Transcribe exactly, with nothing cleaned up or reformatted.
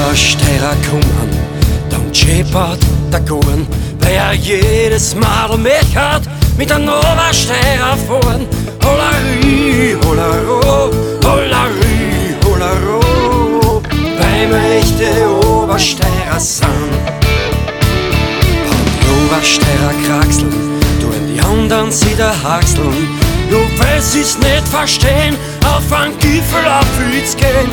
Obersteirer kommen, dann scheppert der Gorn, weil er jedes Mal mich hat, mit einem Obersteirer fahren. Holleri, hollero, holleri, hollero, weil wir echte Obersteirer sind. Und die Obersteirer kraxeln, tun die anderen sie da haxeln, nur weil sie's nicht verstehen, auf einen Gipfel auf uns gehen.